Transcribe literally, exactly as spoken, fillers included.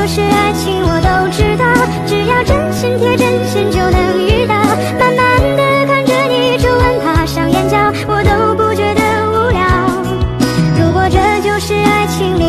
就是爱情，我都知道，只要真心贴真心就能遇到。慢慢的看着你皱纹爬上眼角，我都不觉得无聊。如果这就是爱情。